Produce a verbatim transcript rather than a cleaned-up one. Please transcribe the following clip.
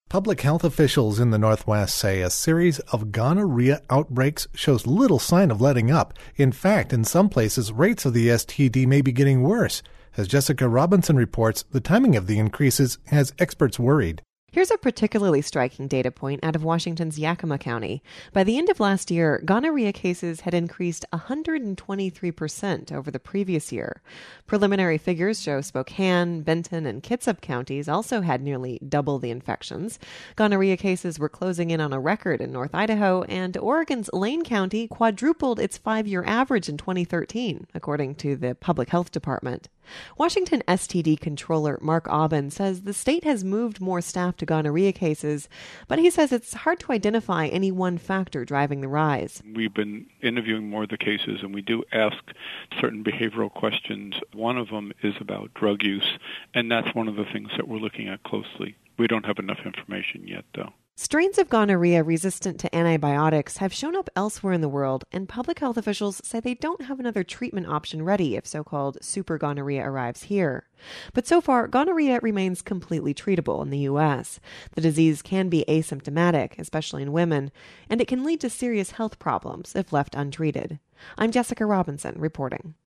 Public health officials in the Northwest say a series of gonorrhea outbreaks shows little sign of letting up. In fact, in some places, rates of the S T D may be getting worse. As Jessica Robinson reports, the timing of the increases has experts worried. Here's a particularly striking data point out of Washington's Yakima County. By the end of last year, gonorrhea cases had increased one hundred twenty-three percent over the previous year. Preliminary figures show Spokane, Benton, and Kitsap counties also had nearly double the infections. Gonorrhea cases were closing in on a record in North Idaho, and Oregon's Lane County quadrupled its five-year average in twenty thirteen, according to the Public Health Department. Washington S T D controller Mark Aubin says the state has moved more staff to gonorrhea cases, but he says it's hard to identify any one factor driving the rise. We've been interviewing more of the cases, and we do ask certain behavioral questions. One of them is about drug use, and that's one of the things that we're looking at closely. We don't have enough information yet, though. Strains of gonorrhea resistant to antibiotics have shown up elsewhere in the world, and public health officials say they don't have another treatment option ready if so-called super gonorrhea arrives here. But so far, gonorrhea remains completely treatable in the U S. The disease can be asymptomatic, especially in women, and it can lead to serious health problems if left untreated. I'm Jessica Robinson reporting.